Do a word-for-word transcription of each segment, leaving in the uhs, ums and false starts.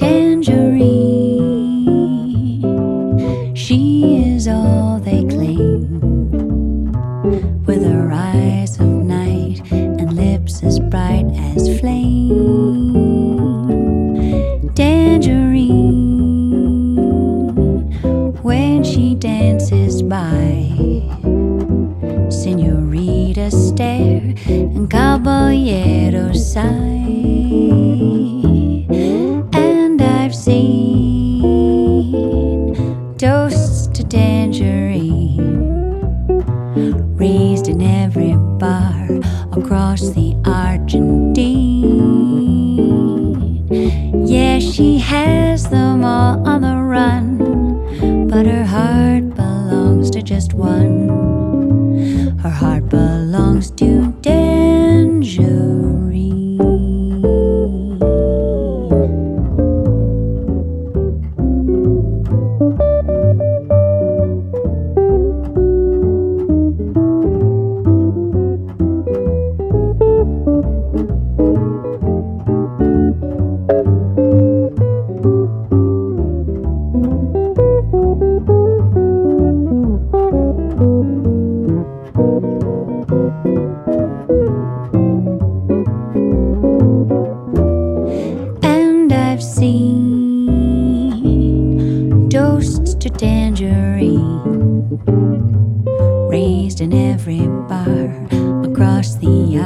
Tangerine, she is all they claim, with her eyes of night and lips as bright as flame. Tangerine, when she dances by, señoritas stare and caballeros sigh. And I've seen toasts to Tangerine raised in every bar across the Argentine. Yeah, she has them all on the run, but her heart belongs to just one. Her heart belongs to Tangerine. And I've seen toasts to Tangerine raised in every bar across the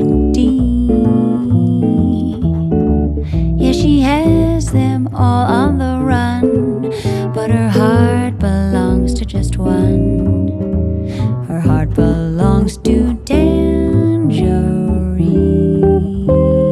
Argentine. Yeah, she has them all on the run, but her heart belongs to just one. Her heart belongs to Tangerine.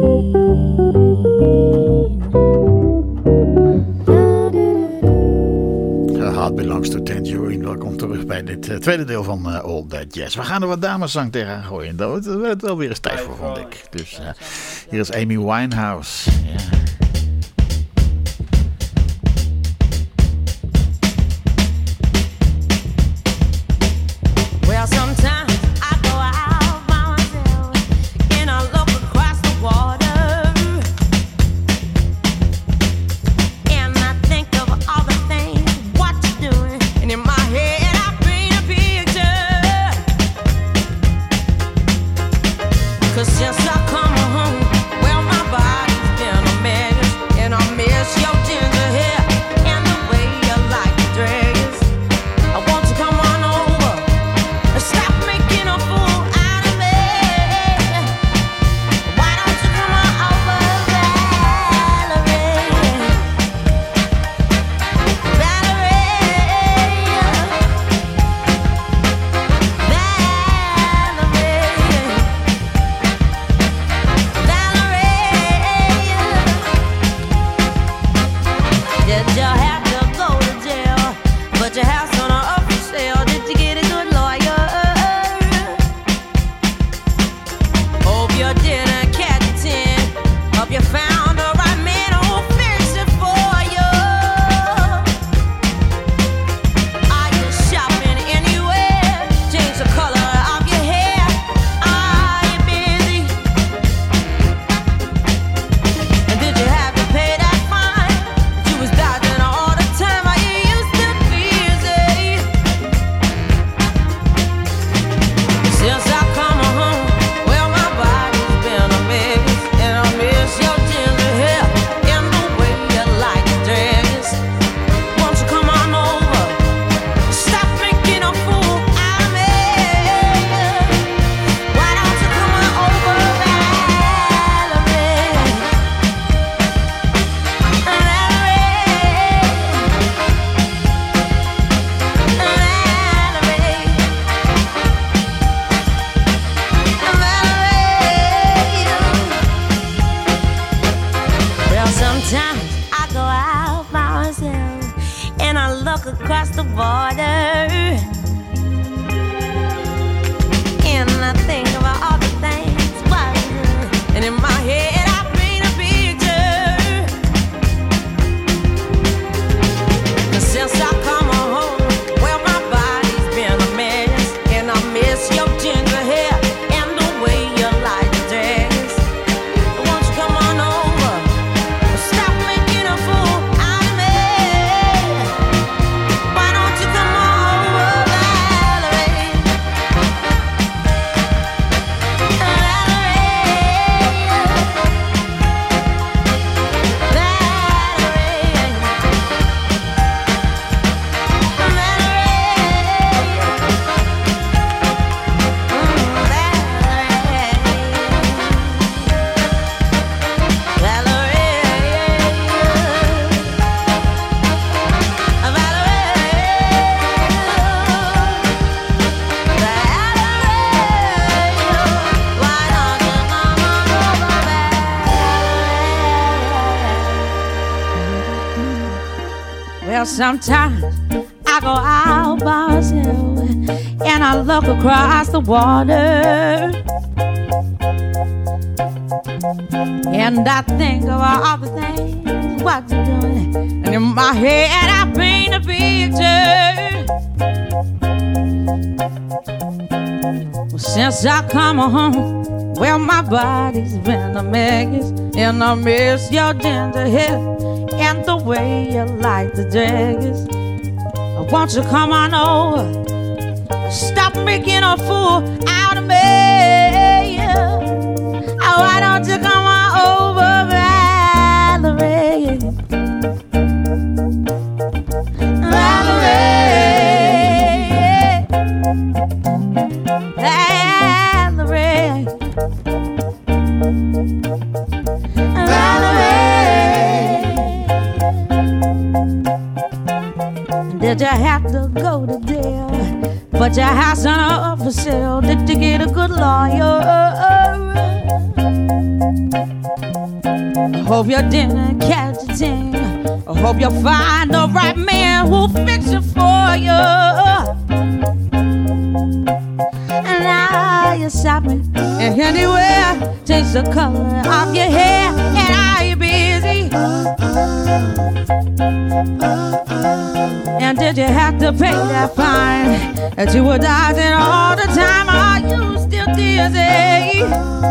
Her heart belongs to Tangerine. Welkom terug bij dit uh, tweede deel van uh, All That Jazz. We gaan er wat dameszang tegenaan gooien. Daar werd het wel weer eens tijd voor, vond ik. Dus uh, hier is Amy Winehouse. Ja. Well, sometimes I go out by myself and I look across the water, and I think of all the things what you're doing, and in my head I paint a picture. 'Cause since I come home, well, my body's been a mess, and I miss your ginger hair and the way you like to dress. I want to come on over. Stop making a fool out of me. Why don't you come on over, Valerie? Valerie, Valerie, Valerie. Did you have to go to jail? But your house on a up for sale. Did you get a good lawyer? Hope you didn't catch a tin. Hope you found the right man who'll fix it for you. Are you shopping anywhere? Change the color of your hair. Are you busy? And did you have to pay that fine? You was dodging all the time. Are you used to busy? Since I come home, well, my body's been a mess, and I miss your ginger hair and the way you like to dress. Won't you come on over? Stop making a fool out of me. Why don't you come on over, Valerie? Well, sometimes I go out by myself and I look across the border, and I think about all the things what I do. And in my head I paint a picture. 'Cause since I come home, well, my body's been a mess, and I miss your ginger hair and the way you like to dress. Won't you come on over? Stop making a fool Well, sometimes I go out by myself and I look across the water, and I think of all the things what you're doing, and in my head I paint a picture. Well, since I come home, well, my body's been a mess, and I miss your ginger hair and the way you like the dress. Won't you come on over? Stop making a fool out of me. Oh, why don't you come on over, Valerie? Valerie, Valerie, Valerie. Did you have to go to jail? But your house on up for sale. Did you get a good lawyer? I hope you didn't catch a thing. I hope you find the right man who'll fix it for you. And now you're shopping and anywhere, change the color of your hair. And are you busy? And did you have to pay that fine that you were dodging all the time? Are you still dizzy?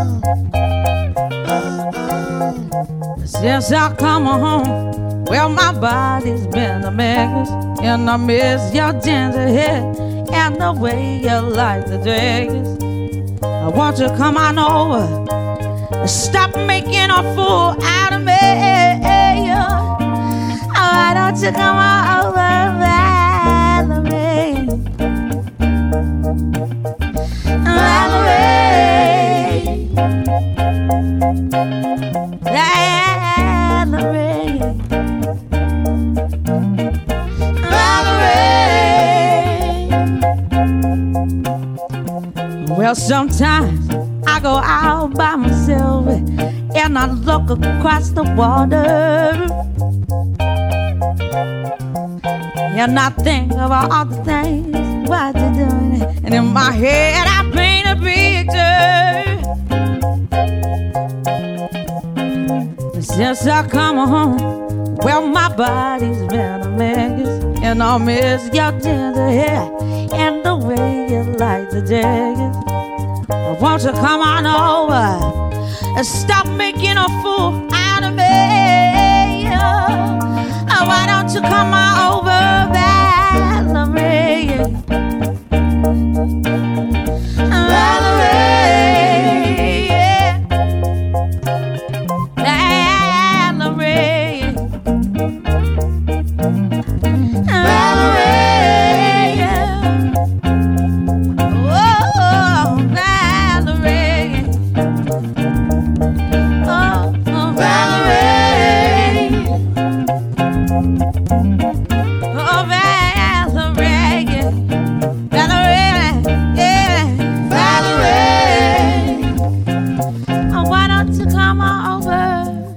Since I come home, well, my body's been a mess, and I miss your ginger hair and the way you like the dress. I want you to come on over, stop making a fool out of me. Why don't you come on over, Valerie? Valerie, Valerie, Valerie. Well, sometimes I go out by myself and I look across the water, and I think of all the things what you're doing, and in my head I paint a picture. Since I come home, well, my body's been a mess, and I miss your ginger hair and the way you like the dress. Won't you come on over and stop making a fool out of me? Oh, why don't you come on over, Valerie? Valerie, Valerie, Valerie, oh, Valerie, oh, oh, Valerie. Oh, Valerie, Valerie, yeah, Valerie. Oh, why don't you come on over,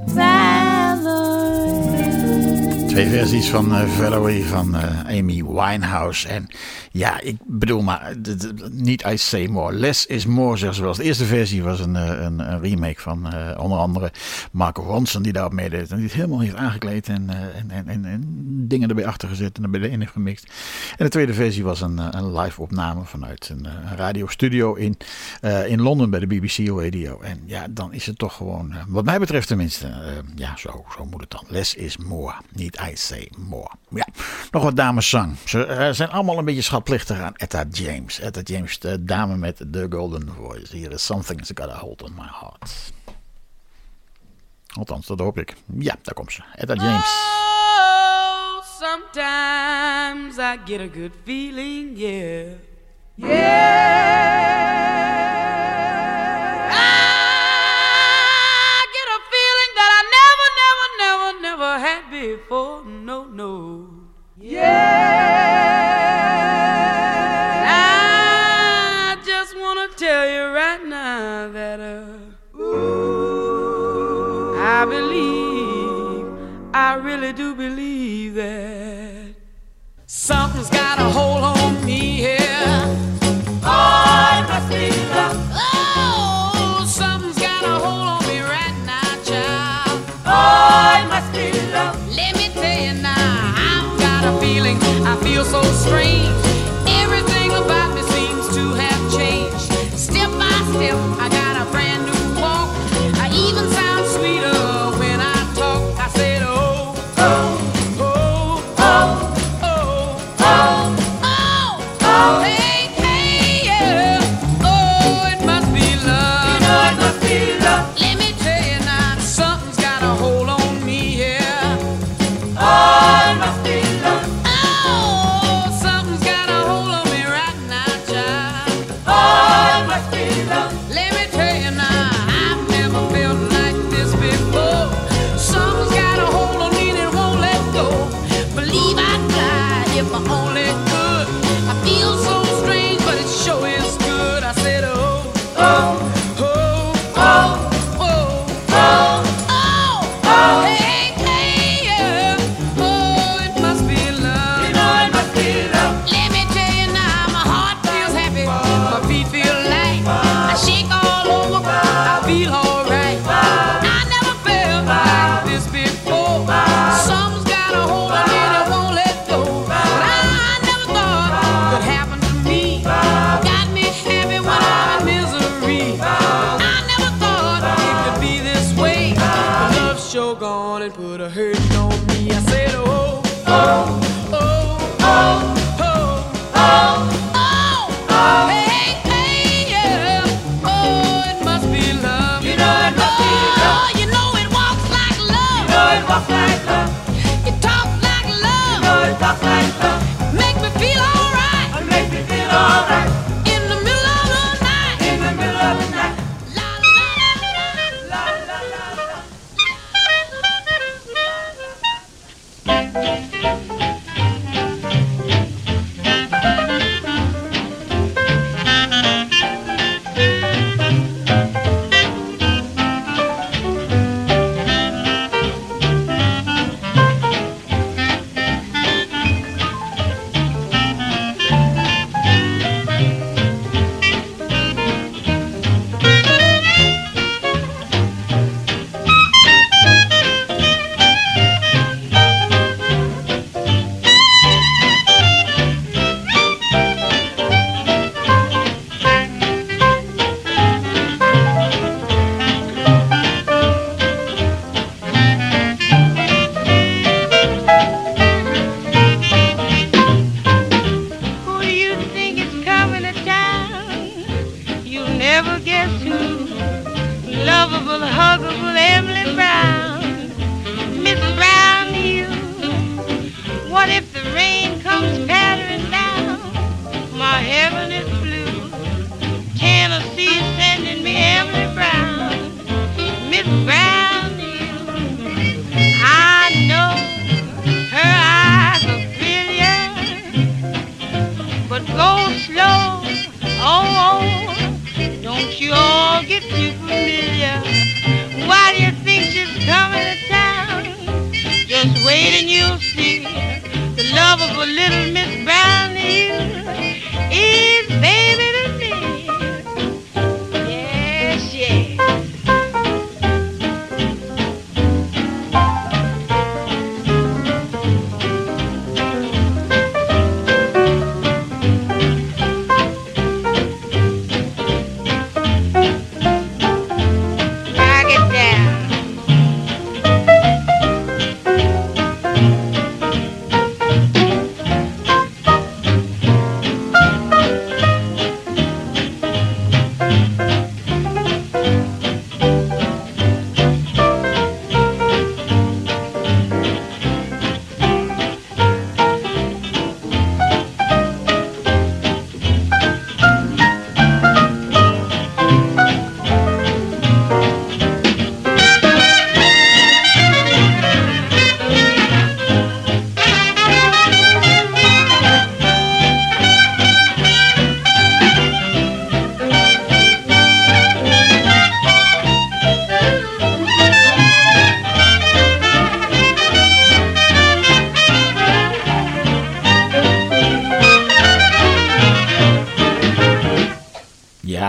Valerie? Twee versies van uh, Valerie van uh, Amy Winehouse. En ja, ik bedoel maar, d- d- niet I Say More. Less is more, zeggen ze wel. De eerste versie was een, een, een remake van uh, onder andere Marco Ronson die daarop meedeed. En die het helemaal heeft aangekleed en, uh, en, en, en, en dingen erbij achter gezet en erbij in heeft gemixt. En de tweede versie was een, een live opname vanuit een, een radiostudio in, uh, in Londen bij de B B C Radio. En ja, dan is het toch gewoon, uh, wat mij betreft tenminste, uh, ja, zo, zo moet het dan. Less is more, niet I Say More. Ja, nog wat dameszang. Ze uh, zijn allemaal een beetje schatplichtig aan Etta James. Etta James, de dame met de golden voice. Hier is Something's Got a Hold on My Heart. Althans, dat hoop ik. Ja, daar komt ze. Etta James. Oh, sometimes I get a good feeling, yeah. Yeah. I get a feeling that I never, never, never, never had before. No, no. Yeah. I just wanna tell you right now that uh, ooh, I believe, I really do believe that Something's got a hold on me here. Oh, it must be love. Oh, something's got a hold on me right now, child. Oh, it must be love. Let me tell you now, I've got a feeling, I feel so strange. Everything about me seems to have changed. Step by step, I got a brand new walk. I even sound sweeter when I talk. I said, oh, oh.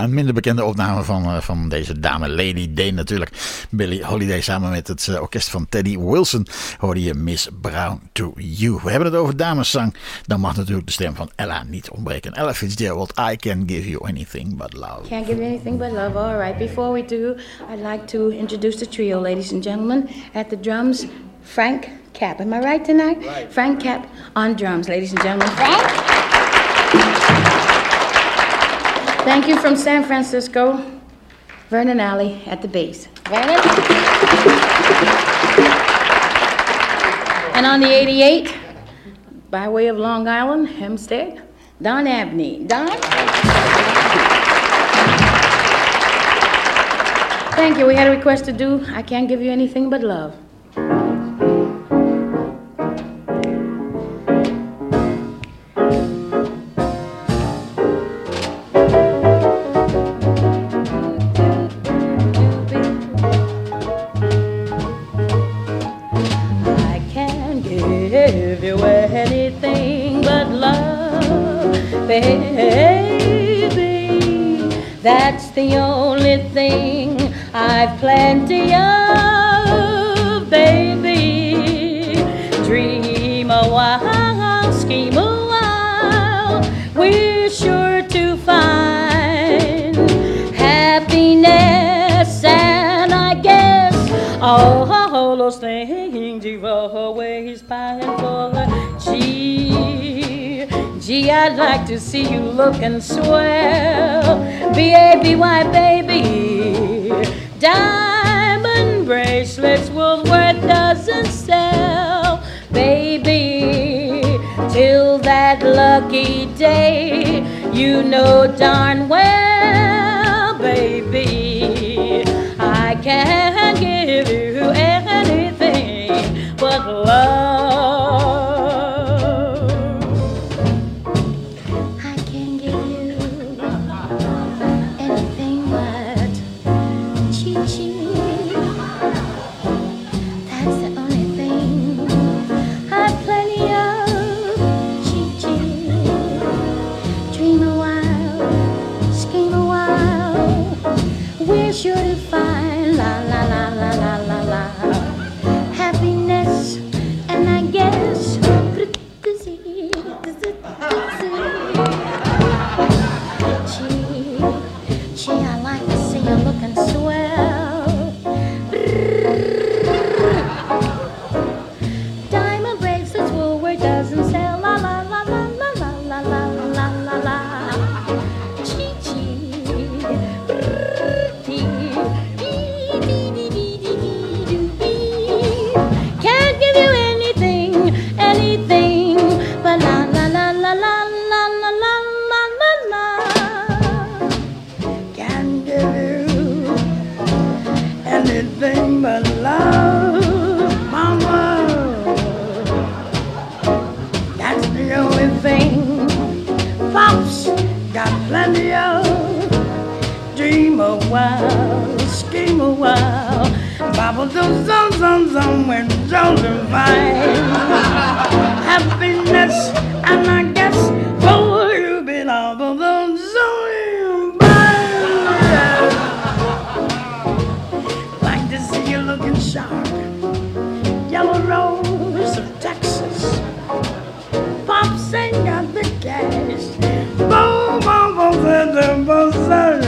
Ja, een minder bekende opname van, uh, van deze dame Lady Dane natuurlijk. Billie Holiday samen met het uh, orkest van Teddy Wilson hoorde je Miss Brown to You. We hebben het over dameszang. Dan mag natuurlijk de stem van Ella niet ontbreken. Ella Fitzgerald, I Can Give You Anything But Love. Can't give you anything but love. All right, before we do, I'd like to introduce the trio, ladies and gentlemen. At the drums, Frank Cap. Am I right tonight? Right. Frank Cap on drums, ladies and gentlemen. Frank? Thank you from San Francisco, Vernon Alley at the bass. Vernon? And on the eighty-eight, by way of Long Island, Hempstead, Don Abney. Don? Thank you. We had a request to do I Can't Give You Anything But Love. Baby, that's the only thing I've plenty of, baby. Dream a while, scheme a while, we're sure to find happiness, and I guess all those things you've always pined for. Gee, Gee, I'd like to see you looking swell. B A B Y, baby. Diamond bracelets Woolworth doesn't sell, baby. Till that lucky day, you know darn well, baby, I can't give you anything but love. Sure to find la la la la la la la happiness, and I guess gee, gee, I like to see you looking swell. Diamond bracelets Woolworth doesn't sell, la la la la la la la la la la la. Gee, gee. Can't give you anything, anything but la la la la la la la la la la la. Can't give you anything but love, mama. That's the only thing Pops got plenty of. Dream a while, scheme a while, bobble do some some some when children find happiness, and I guess for you belong to those so bad. Like to see you looking sharp, yellow rose of Texas. Pops ain't got the cash. Boom, boom, boom, boom, boom, boom.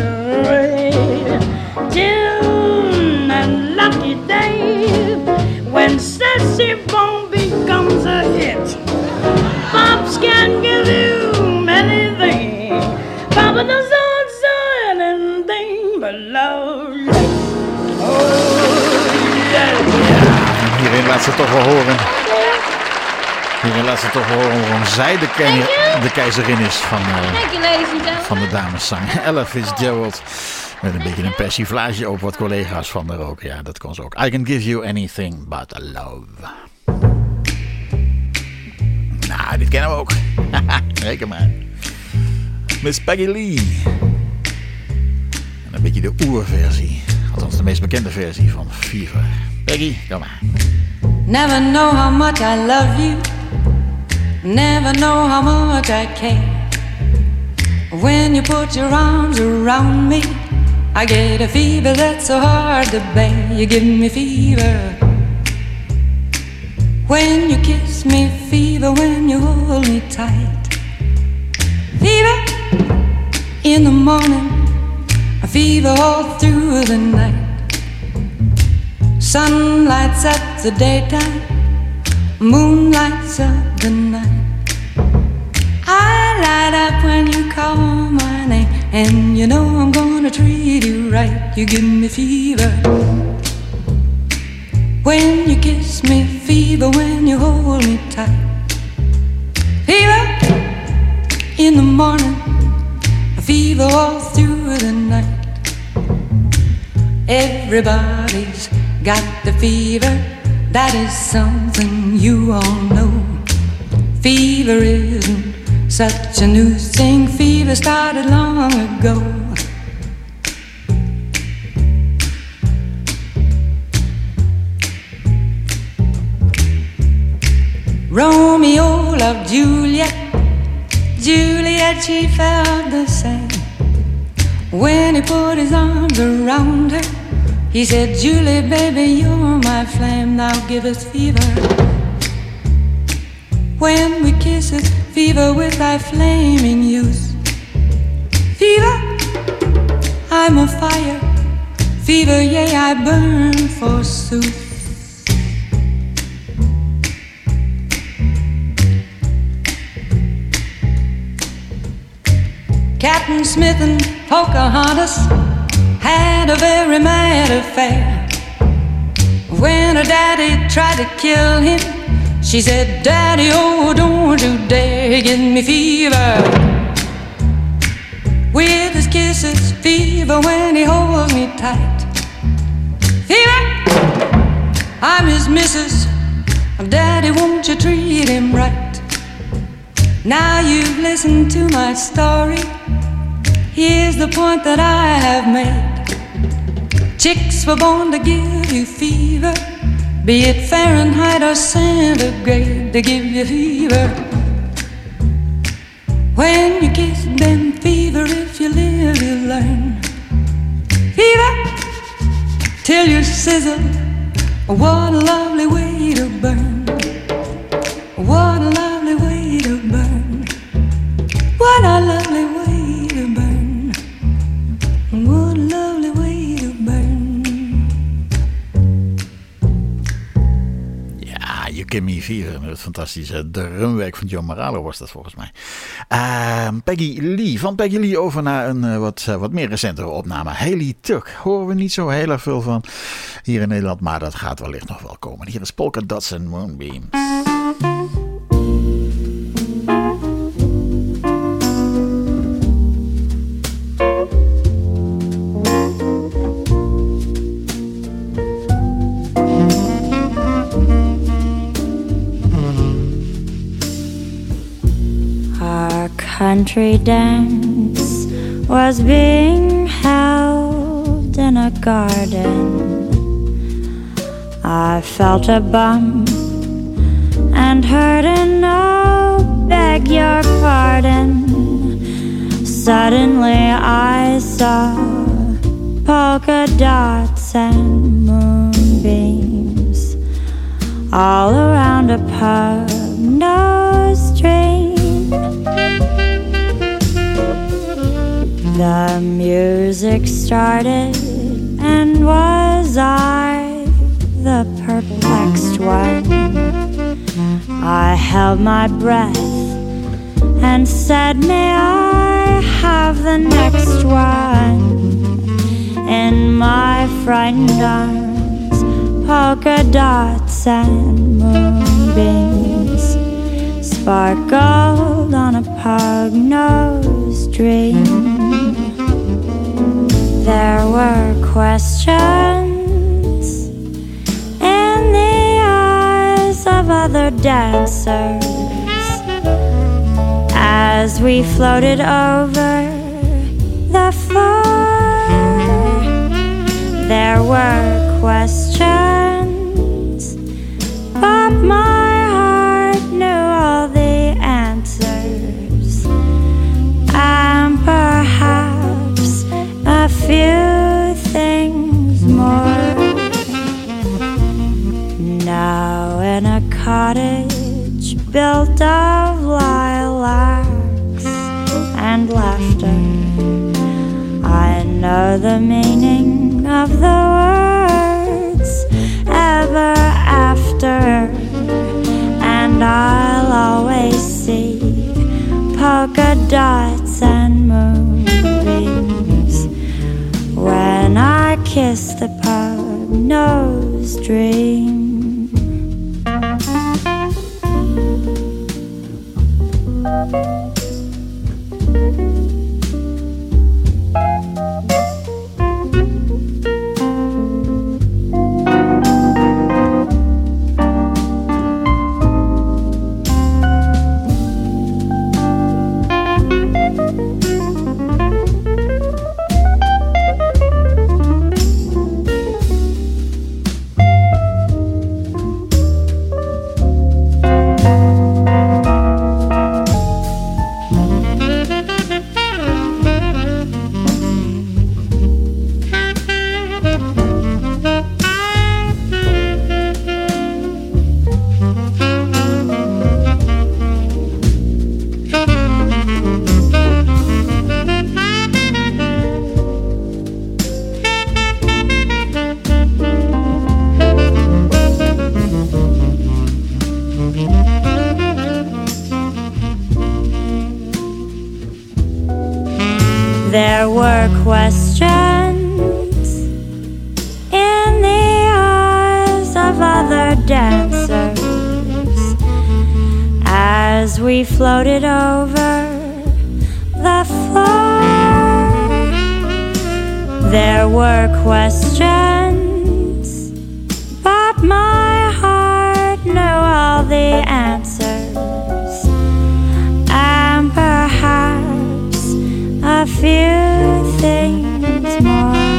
Till that lucky day when Sassy Bone becomes a hit. Pops can give you anything, Papa doesn't say anything but love. Oh yeah. Ja, hierin laat ze toch wel horen. Hierin laat ze toch wel horen waarom zij de, ke- de keizerin is van, uh, van de dameszang. Ella Fitzgerald. Met een beetje een persiflage op wat collega's van haar ook. Ja, dat kon ze ook. I Can Give You Anything But Love. Nou, dit kennen we ook. Reken maar. Miss Peggy Lee. En een beetje de oerversie. Althans de meest bekende versie van Fever. Peggy, kom maar. Never know how much I love you. Never know how much I care. When you put your arms around me, I get a fever that's so hard to bear. You give me fever. When you kiss me, fever. When you hold me tight, fever in the morning, a fever all through the night. Sun lights up the daytime, moon lights up the night. I light up when you call my name, and you know I'm gonna treat you right. You give me fever. When you kiss me, fever. When you hold me tight, fever in the morning, a fever all through the night. Everybody's got the fever, that is something you all know. Fever isn't such a new thing, fever started long ago. Romeo loved Juliet, Juliet, she felt the same. When he put his arms around her, he said, Julie, baby, you're my flame, now give us fever. When we kiss it, fever with thy flaming youth. Fever, I'm a fire, fever, yea, I burn forsooth. Captain Smith and Pocahontas had a very mad affair. When her daddy tried to kill him, she said, Daddy, oh, don't you dare give me fever. With his kisses, fever when he holds me tight. Fever, I'm his missus, Daddy, won't you treat him right? Now you've listened to my story, here's the point that I have made. Chicks were born to give you fever, be it Fahrenheit or centigrade, they give you fever. When you kiss them, fever, if you live, you learn. Fever, till you sizzle, what a lovely way to burn. What a lovely way to burn. What a lovely way to burn. What a lovely way to burn. Ja, You Give Me Fever. Met het fantastische drumwerk van Joe Morello was dat volgens mij. Uh, Peggy Lee. Van Peggy Lee over naar een uh, wat, uh, wat meer recentere opname. Hayley Tuck. Horen we niet zo heel erg veel van hier in Nederland. Maar dat gaat wellicht nog wel komen. Hier is Polka Dots and Moonbeams. Country dance was being held in a garden. I felt a bump and heard an "oh, beg your pardon." Suddenly I saw polka dots and moonbeams all around a pug-nosed stream. The music started, and was I the perplexed one? I held my breath and said, may I have the next one? In my frightened arms, polka dots and moonbeams sparkled on a pug-nosed dream. There were questions in the eyes of other dancers as we floated over the floor. There were questions, but my heart knew all the answers. And cottage built of lilacs and laughter. I know the meaning of the words ever after, and I'll always see polka dots and moonbeams when I kiss the pug-nosed dream. There were questions in the eyes of other dancers as we floated over the floor. There were questions, but my heart knew all the answers, and perhaps a few things more.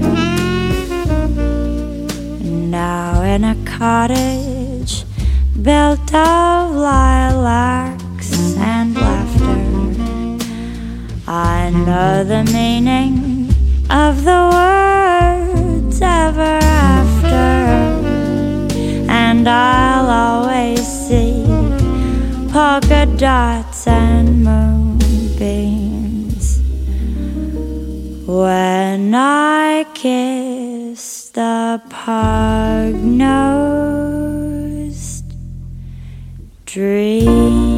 Now in a cottage built of lilacs and laughter, I know the meaning of the words ever after, and I'll always see polka dots and moonbeams when I kiss the pug-nosed dream.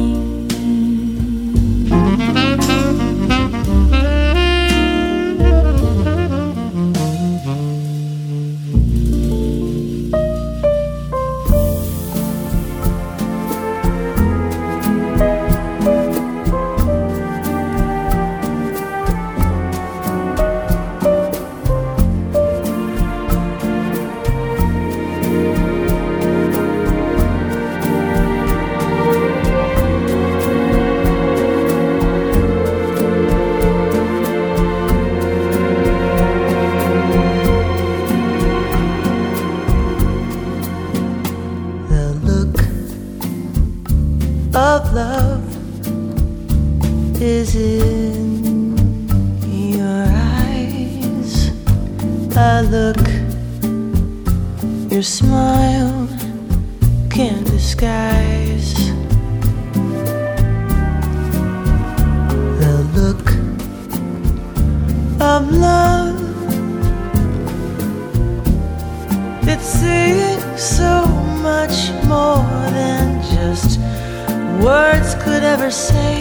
Of love is in your eyes. I look, your smile can't disguise the look of love. It's saying so much more than just words could ever say,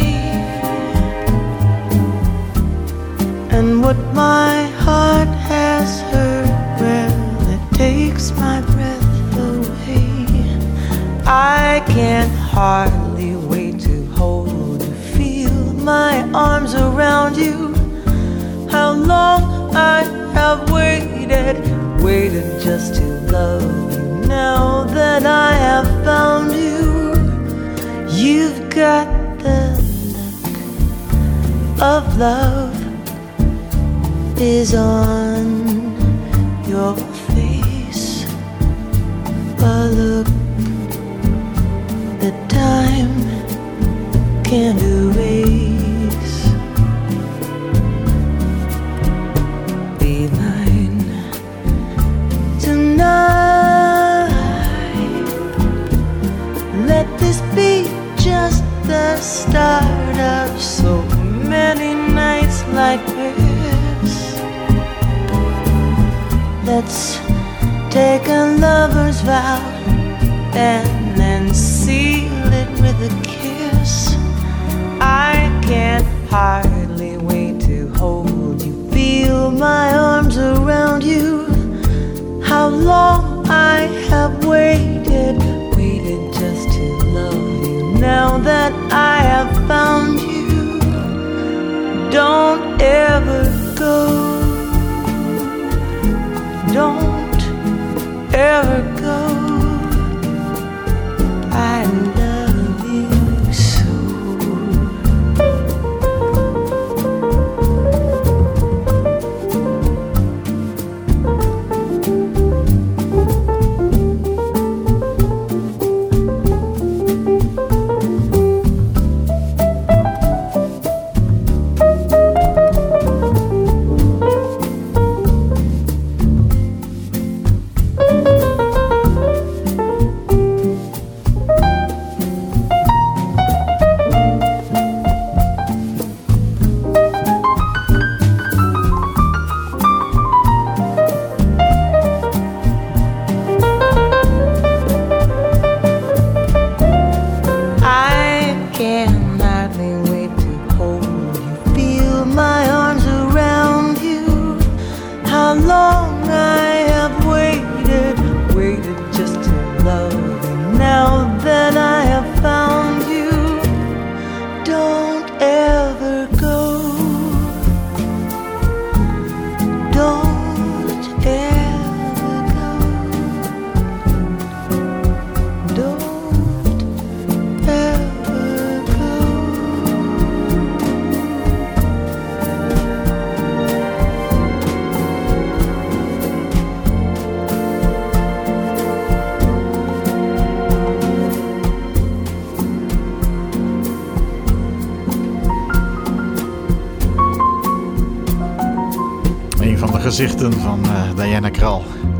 and what my heart has heard, well, it takes my breath away. I can hardly wait to hold you, feel my arms around you. How long I have waited, waited just to love you. Now that I have found you, you've got the look of love is on your face, a look that time can't erase. Be mine tonight, let's take a lover's vow and then seal it with a kiss. I can't hardly wait to hold you, feel my arms around you. How long I have waited, waited just to love you. Now that I have found you, don't ever go, don't ever go. I love you so. Gezichten van uh, Diana Krall.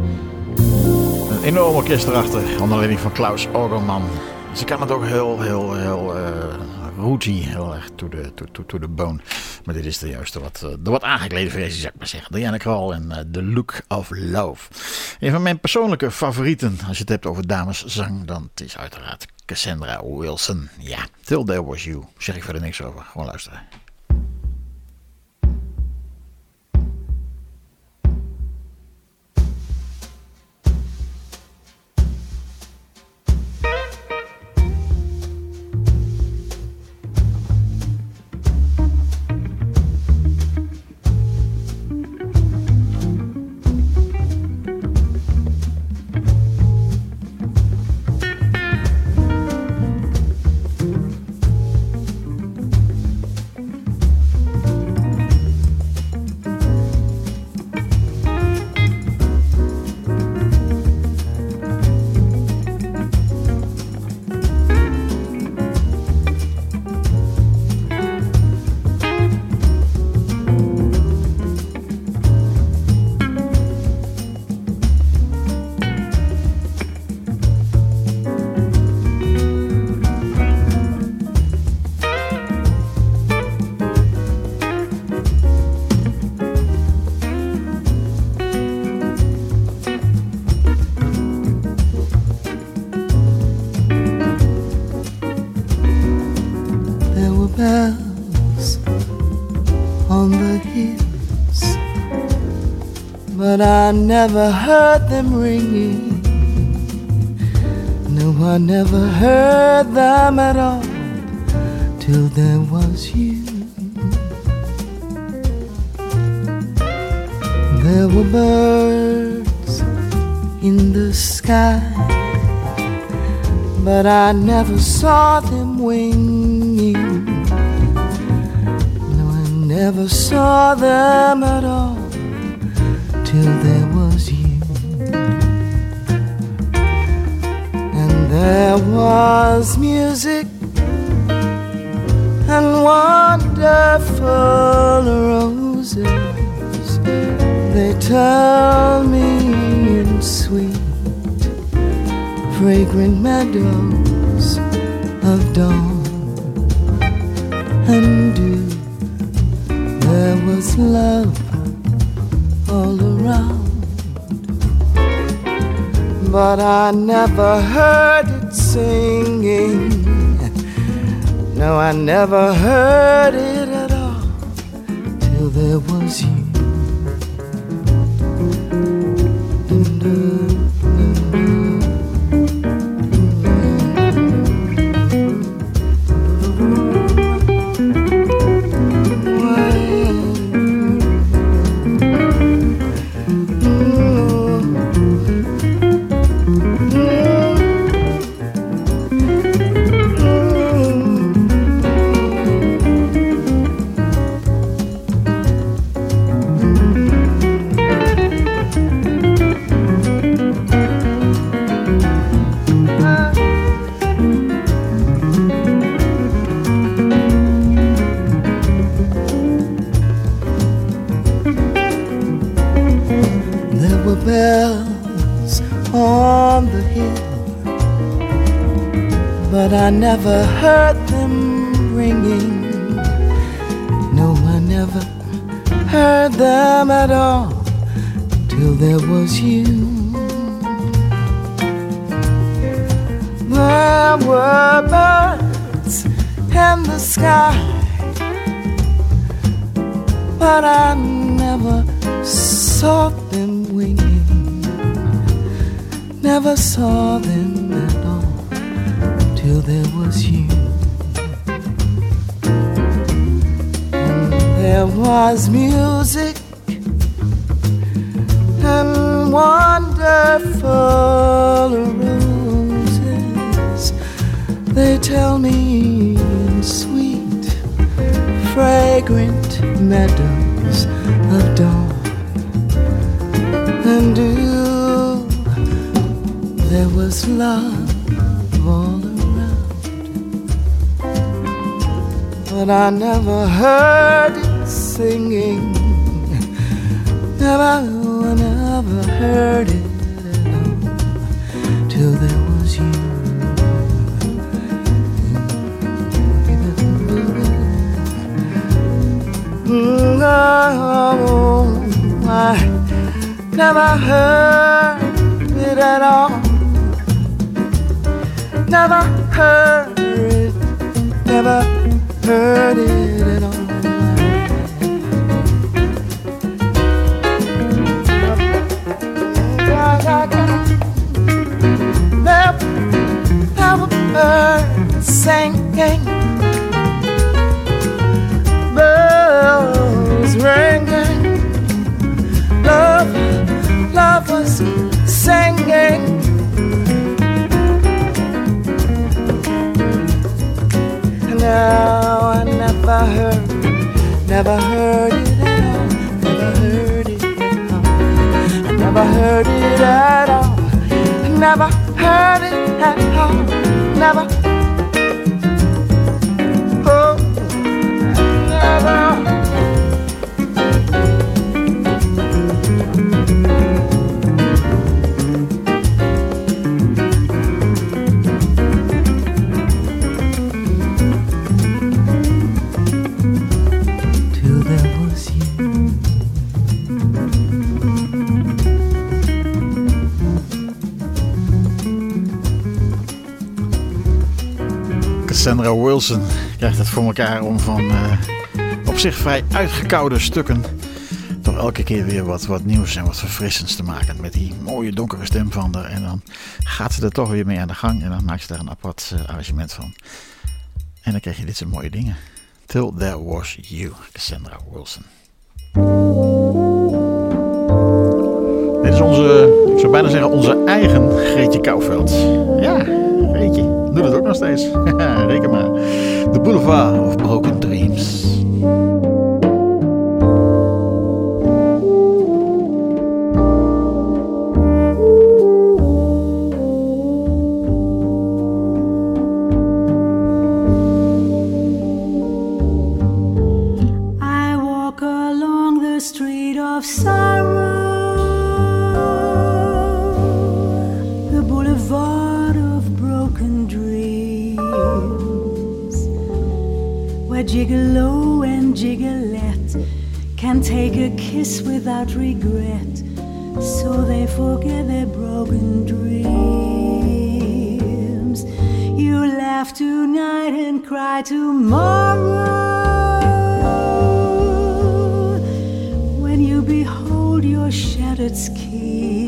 Een enorm orkest erachter, onder leiding van Klaus Ogerman. Ze kan het ook heel, heel, heel uh, rooty, heel erg to the, to, to, to the bone. Maar dit is de juiste, wat, uh, de wat aangeklede versie, zou ik maar zeggen. Diana Krall en uh, The Look of Love. Een van mijn persoonlijke favorieten, als je het hebt over dameszang, dan het is uiteraard Cassandra Wilson. Ja, Till There Was You. Zeg ik verder niks over, gewoon luisteren. But I never heard them ringing. No, I never heard them at all till there was you. There were birds in the sky, but I never saw them winging. No, I never saw them at all till there was you. And there was music and wonderful roses. They tell me in sweet, fragrant meadows of dawn and dew. There was love all around. but I never heard it singing. No, I never heard it at all till there was you. Bells on the hill, but I never heard them ringing. No, I never heard them at all till there was you. There were birds in the sky, but I never saw them winging. Never saw them at all till there was you. And there was music and wonderful roses. They tell me in sweet, fragrant meadows of dawn. And do there was love all around, but I never heard it singing. Never, never heard it at all till there was you. Oh, I never heard it at all. Never heard it, never heard it at all. Never, never heard singing, bells ringing, love, love was singing. No, I never heard, never heard it at all, never heard it at all, I never heard it at all, never heard it at all, never, oh, never. Cassandra Wilson krijgt het voor elkaar om van uh, op zich vrij uitgekoude stukken toch elke keer weer wat, wat nieuws en wat verfrissends te maken. Met die mooie donkere stem van haar. En dan gaat ze er toch weer mee aan de gang en dan maakt ze daar een apart uh, arrangement van. En dan krijg je dit soort mooie dingen. Till There Was You, Cassandra Wilson. Dit is onze, ik zou bijna zeggen, onze eigen Greetje Kouwveld. Ja, Greetje. Doe het ook nog steeds. Reken maar. The Boulevard of Broken Dreams. I walk along the street of sorrow, the boulevard of broken dreams, where gigolo and gigolette can take a kiss without regret, so they forget their broken dreams. You laugh tonight and cry tomorrow when you behold your shattered schemes.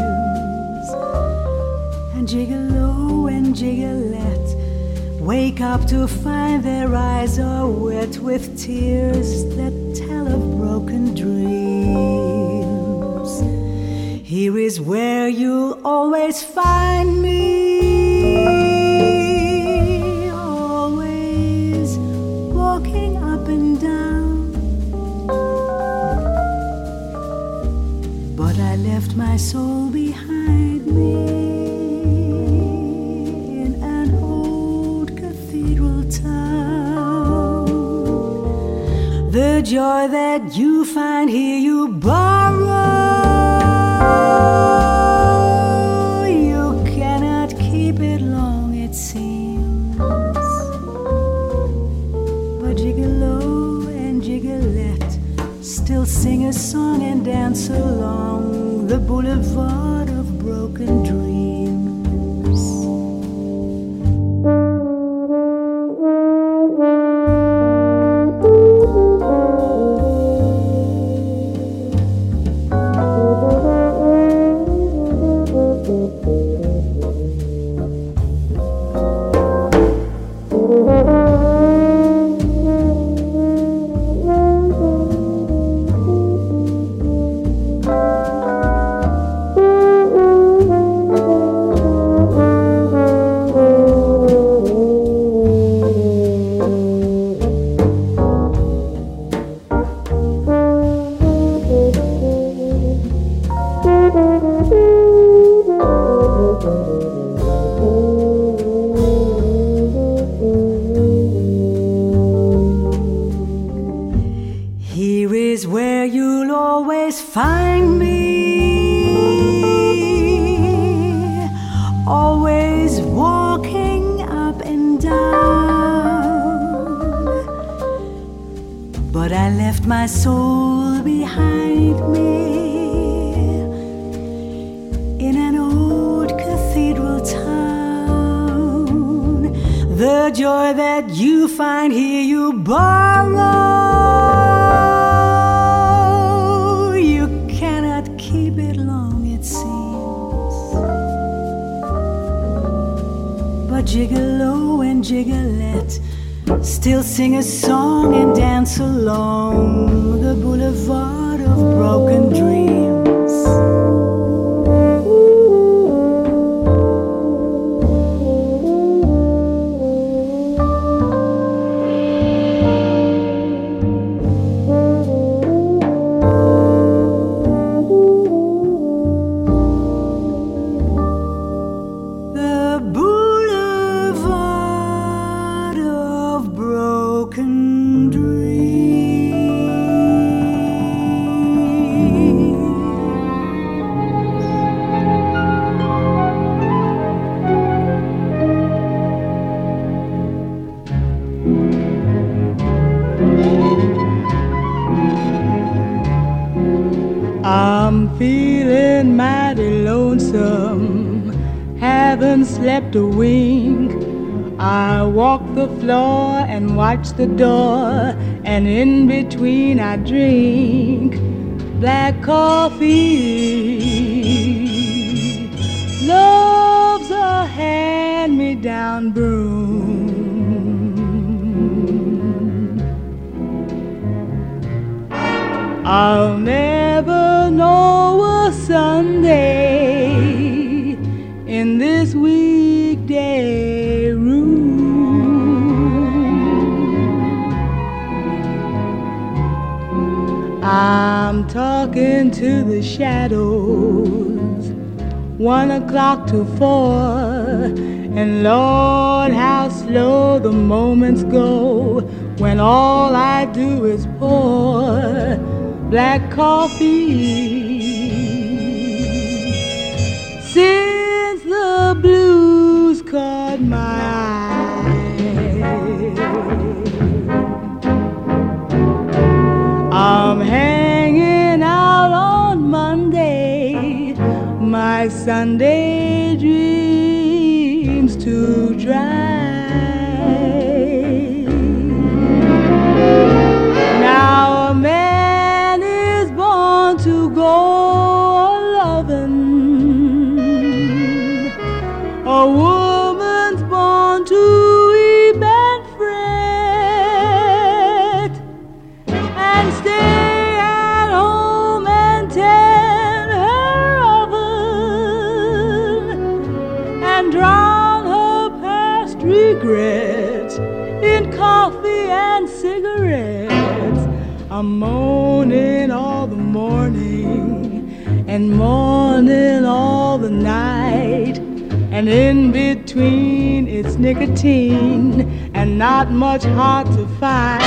And gigolo and gigolette wake up to find their eyes are wet with tears that tell of broken dreams. Here is where you'll always find me, always walking up and down. But I left my soul behind me town. The joy that you find here you borrow. You cannot keep it long, it seems. But gigolo and gigolette still sing a song and dance along the boulevard of broken dreams. Still sing a song and dance along the boulevard of broken dreams. Slept a wink. I walk the floor and watch the door, and in between I drink black coffee. Love's a hand-me-down broom. I'll never know a Sunday in this weekday room. I'm talking to the shadows, one o'clock to four, and Lord, how slow the moments go when all I do is pour black coffee. Since the blues caught my eye, I'm hanging out on Monday Sunday dreams to dry. Now a man is born to go loving, a woman's born to weep and fret, and stay at home and tend her oven, and drown her past regrets in coffee and cigarettes. I'm moaning all the morning and mourning all the night, and in between it's nicotine and not much hard to find.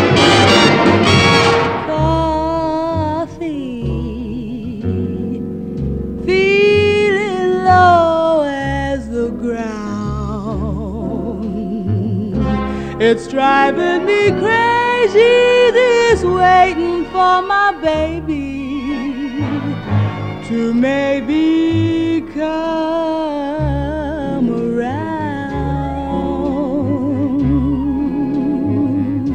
Coffee, feeling low as the ground. It's driving me crazy, this waiting for my baby to maybe come around.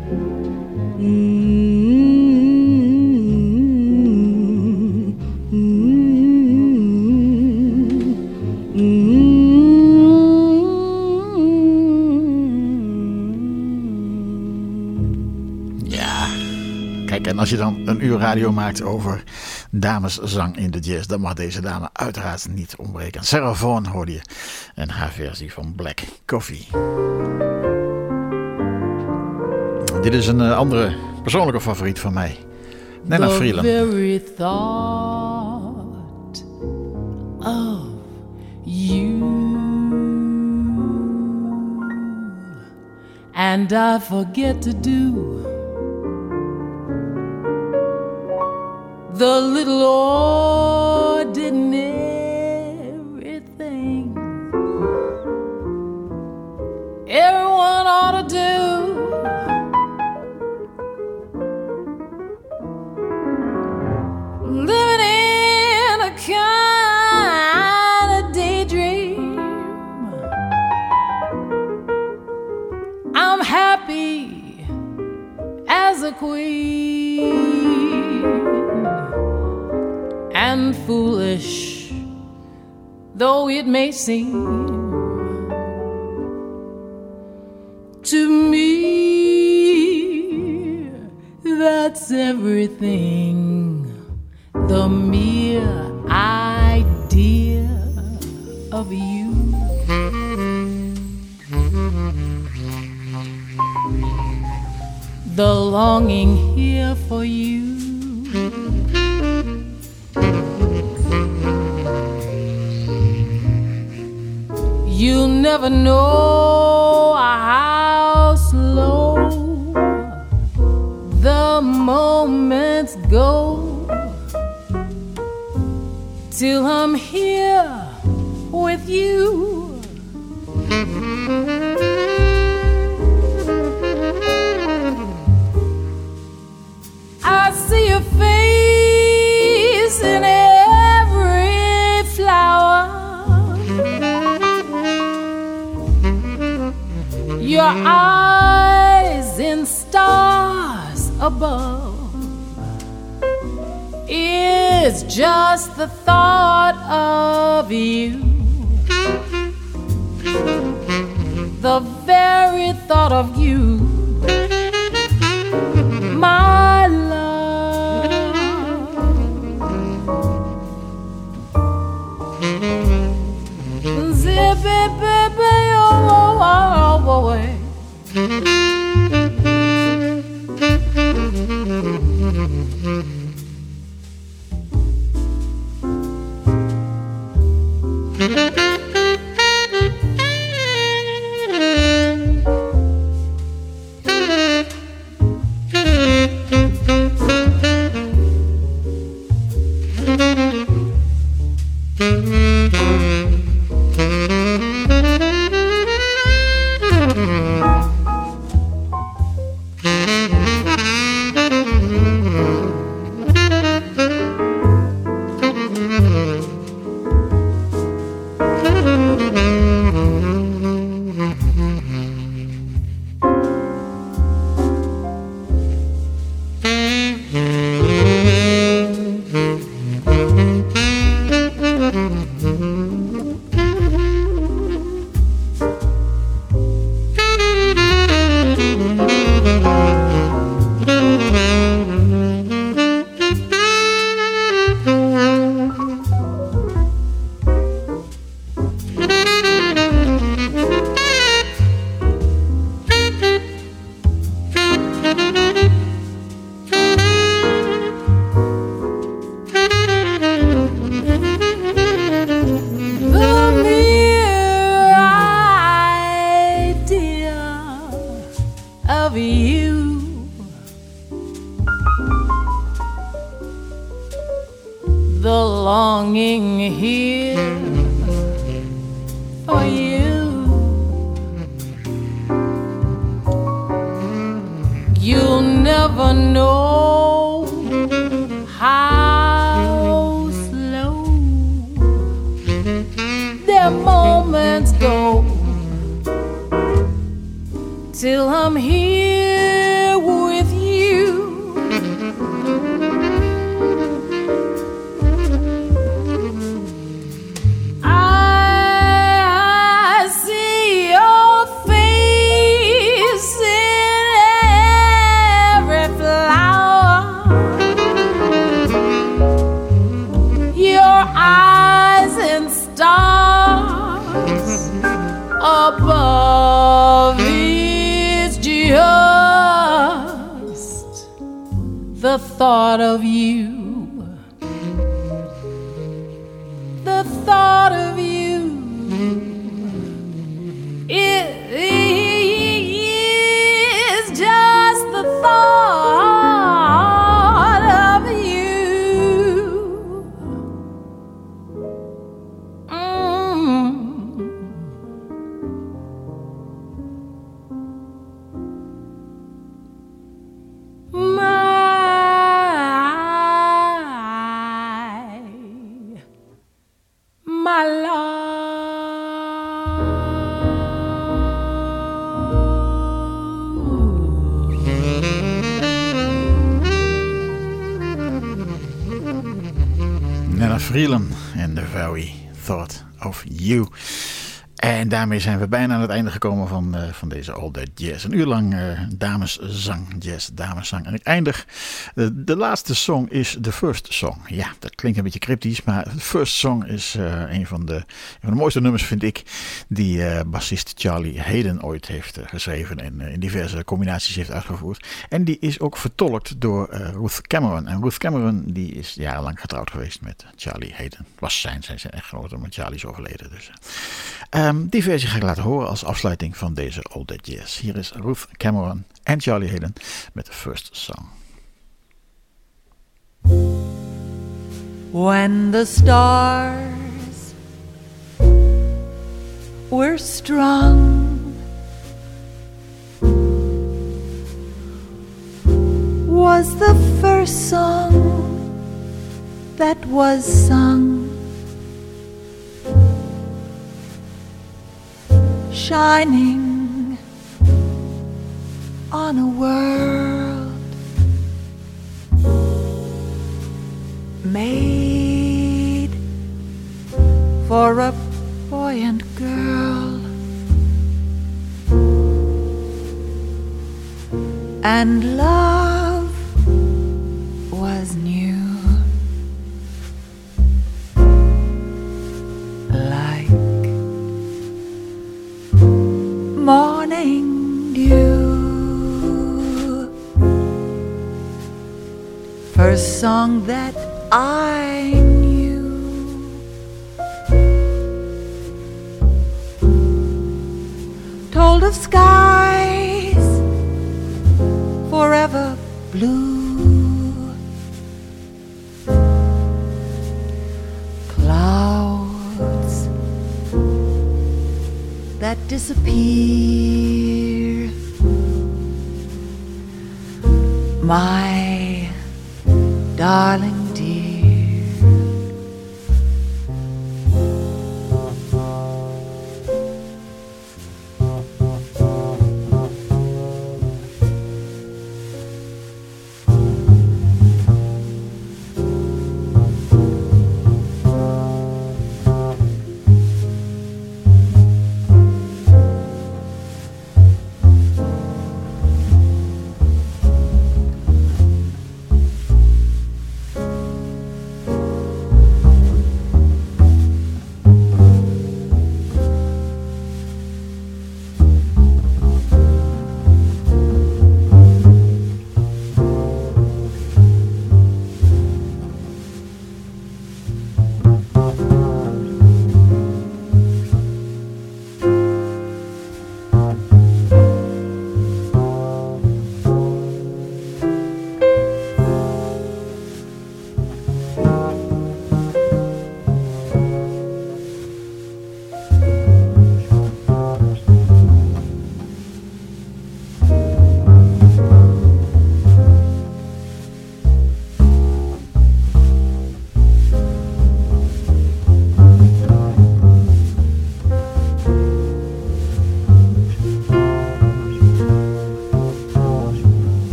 Mm-hmm. Mm-hmm. Mm-hmm. Ja, kijk, en als je dan een uur radio maakt over dameszang in de jazz, dan mag deze dame uiteraard niet ontbreken. Sarah Vaughan hoorde je en haar versie van Black Coffee. Dit is een uh, andere persoonlijke favoriet van mij. Nella Freeland. The very thought of you, and I forget to do the little ordinary thing everyone ought to do. Living in a kind of daydream. I'm happy as a queen and foolish though it may seem to me, that's everything. The mere idea of you. The longing here for you. You'll never know how slow the moments go till I'm here with you. I see your face in every flower, your eyes in stars above. It's just the thought of you, the very thought of you, my love. Zip it, baby, oh, oh, oh, oh, away. waiting here for you. You'll never know how slow their moments go till I'm here with you. I see your face in every flower, your eyes and stars above. It's just the thought of you. The thought of you, it is just the thought of you. Mm. My love. Nella Freeland en The Very Thought of You. En daarmee zijn we bijna aan het einde gekomen van, uh, van deze All That Jazz. Een uur lang uh, dameszang, jazz, dameszang. En ik eindig, uh, de laatste song is The First Song. Ja, dat klinkt een beetje cryptisch, maar The First Song is uh, een, van de, een van de mooiste nummers, vind ik, die uh, bassist Charlie Haden ooit heeft uh, geschreven en uh, in diverse combinaties heeft uitgevoerd. En die is ook vertolkt door uh, Ruth Cameron. En Ruth Cameron die is jarenlang getrouwd geweest met Charlie Haden. Was zijn, zijn, zijn echtgenote, maar Charlie is overleden. Dus, uh. Um, die versie ga ik laten horen als afsluiting van deze All That Jazz. Hier is Ruth Cameron en Charlie Haden met The First Song. When the stars were strung, was the first song that was sung. Shining on a world made for a boy and girl, and love was new, like morning dew. First song that I knew, told of skies forever blue, clouds that disappear, my darling dear.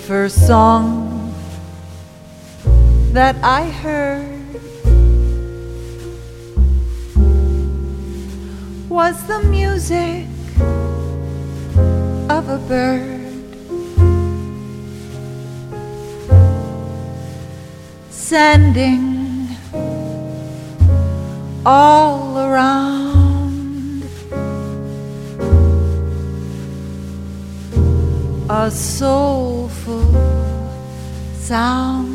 first song that I heard was the music of a bird sending all around a soulful sound,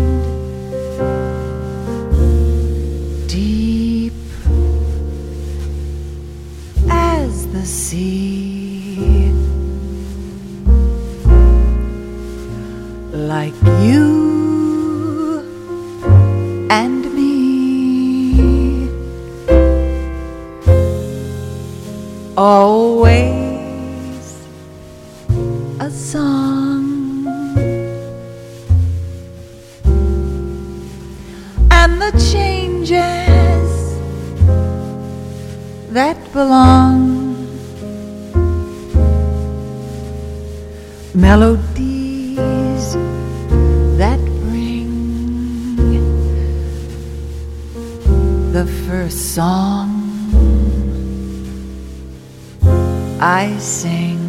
deep as the sea, like you and me, always a song, and the changes that belong, melodies that bring the first song I sing.